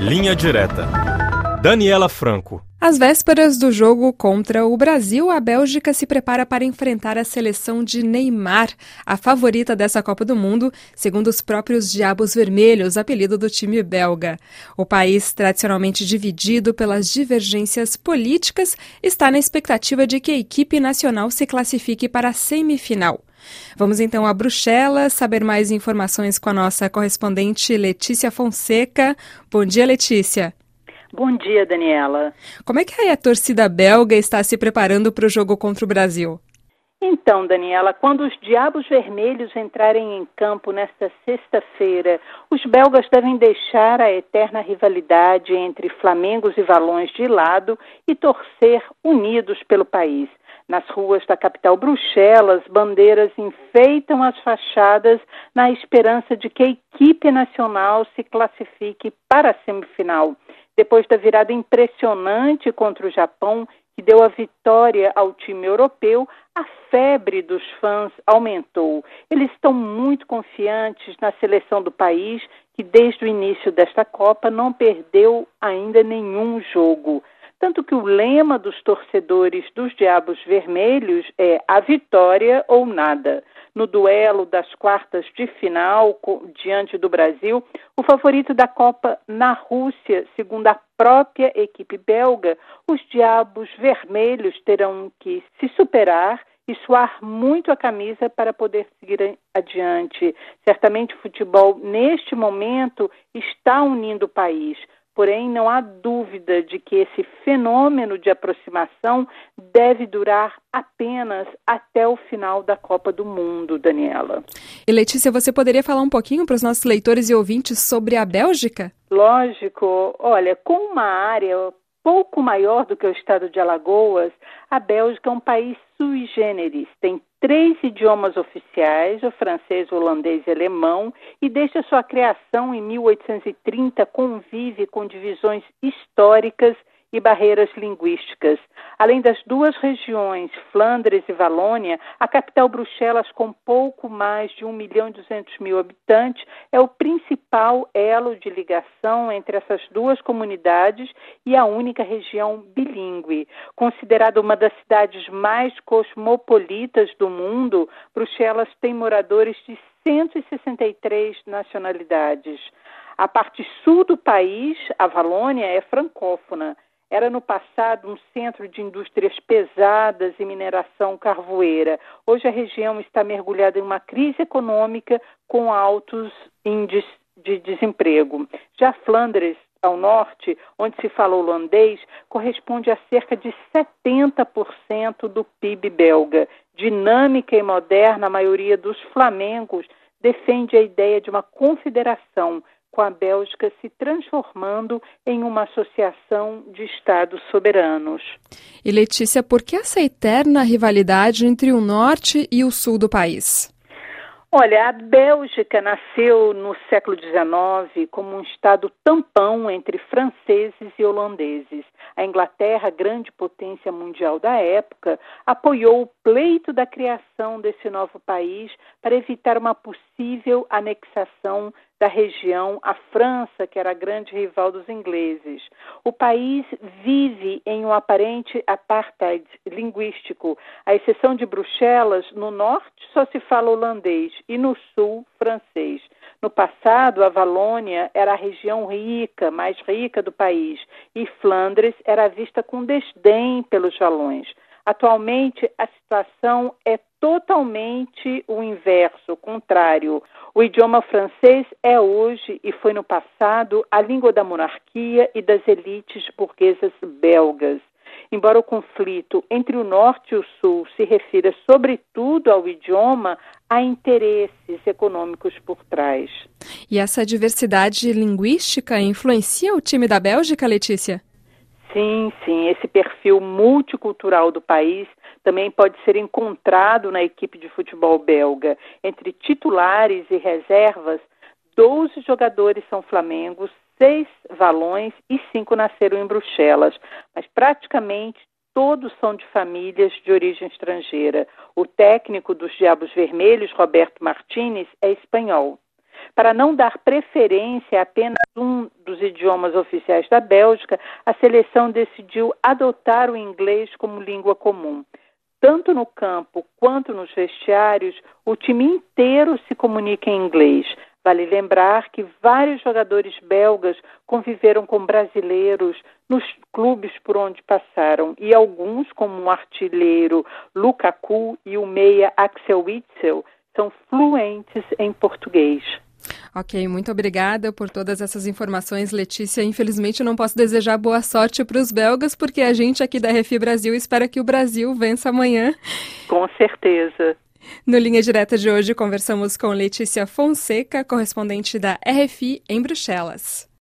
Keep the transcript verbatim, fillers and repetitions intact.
Linha Direta. Daniela Franco. Às vésperas do jogo contra o Brasil, a Bélgica se prepara para enfrentar a seleção de Neymar, a favorita dessa Copa do Mundo, segundo os próprios Diabos Vermelhos, apelido do time belga. O país, tradicionalmente dividido pelas divergências políticas, está na expectativa de que a equipe nacional se classifique para a semifinal. Vamos então a Bruxelas saber mais informações com a nossa correspondente Letícia Fonseca. Bom dia, Letícia. Bom dia, Daniela. Como é que a torcida belga está se preparando para o jogo contra o Brasil? Então, Daniela, quando os Diabos Vermelhos entrarem em campo nesta sexta-feira, os belgas devem deixar a eterna rivalidade entre Flamengos e Valões de lado e torcer unidos pelo país. Nas ruas da capital Bruxelas, bandeiras enfeitam as fachadas na esperança de que a equipe nacional se classifique para a semifinal. Depois da virada impressionante contra o Japão, que deu a vitória ao time europeu, a febre dos fãs aumentou. Eles estão muito confiantes na seleção do país, que desde o início desta Copa não perdeu ainda nenhum jogo. Tanto que o lema dos torcedores dos Diabos Vermelhos é a vitória ou nada. No duelo das quartas de final diante do Brasil, o favorito da Copa na Rússia, segundo a própria equipe belga, os Diabos Vermelhos terão que se superar e suar muito a camisa para poder seguir adiante. Certamente o futebol, neste momento, está unindo o país. Porém, não há dúvida de que esse fenômeno de aproximação deve durar apenas até o final da Copa do Mundo, Daniela. E Letícia, você poderia falar um pouquinho para os nossos leitores e ouvintes sobre a Bélgica? Lógico. Olha, com uma área pouco maior do que o estado de Alagoas, a Bélgica é um país sui generis. Tem três idiomas oficiais, o francês, o holandês e alemão, e desde a sua criação em mil oitocentos e trinta convive com divisões históricas e barreiras linguísticas. Além das duas regiões, Flandres e Valônia, a capital Bruxelas, com pouco mais de um milhão e duzentos mil habitantes, é o principal elo de ligação entre essas duas comunidades e a única região bilíngue. Considerada uma das cidades mais cosmopolitas do mundo, Bruxelas tem moradores de cento e sessenta e três nacionalidades. A parte sul do país, a Valônia, é francófona. Era no passado um centro de indústrias pesadas e mineração carvoeira. Hoje a região está mergulhada em uma crise econômica com altos índices de desemprego. Já Flandres, ao norte, onde se fala holandês, corresponde a cerca de setenta por cento do P I B belga. Dinâmica e moderna, a maioria dos flamengos defende a ideia de uma confederação, com a Bélgica se transformando em uma associação de estados soberanos. E Letícia, por que essa eterna rivalidade entre o norte e o sul do país? Olha, a Bélgica nasceu no século dezenove como um estado tampão entre franceses e holandeses. A Inglaterra, grande potência mundial da época, apoiou o pleito da criação desse novo país para evitar uma possível anexação da região à França, que era a grande rival dos ingleses. O país vive em um aparente apartheid linguístico. À exceção de Bruxelas, no norte só se fala holandês e no sul, francês. No passado, a Valônia era a região rica, mais rica do país, e Flandres era vista com desdém pelos valões. Atualmente, a situação é totalmente o inverso, o contrário. O idioma francês é hoje, e foi no passado, a língua da monarquia e das elites burguesas belgas. Embora o conflito entre o norte e o sul se refira sobretudo ao idioma, há interesses econômicos por trás. E essa diversidade linguística influencia o time da Bélgica, Letícia? Sim, sim. Esse perfil multicultural do país também pode ser encontrado na equipe de futebol belga. Entre titulares e reservas, doze jogadores são flamengos, seis valões e cinco nasceram em Bruxelas. Mas praticamente todos são de famílias de origem estrangeira. O técnico dos Diabos Vermelhos, Roberto Martínez, é espanhol. Para não dar preferência apenas um dos idiomas oficiais da Bélgica, a seleção decidiu adotar o inglês como língua comum. Tanto no campo quanto nos vestiários, o time inteiro se comunica em inglês. Vale lembrar que vários jogadores belgas conviveram com brasileiros nos clubes por onde passaram, e alguns, como o artilheiro Lukaku e o meia Axel Witsel, são fluentes em português. Ok, muito obrigada por todas essas informações, Letícia. Infelizmente, eu não posso desejar boa sorte para os belgas, porque a gente aqui da R F I Brasil espera que o Brasil vença amanhã. Com certeza. No Linha Direta de hoje, conversamos com Letícia Fonseca, correspondente da R F I em Bruxelas.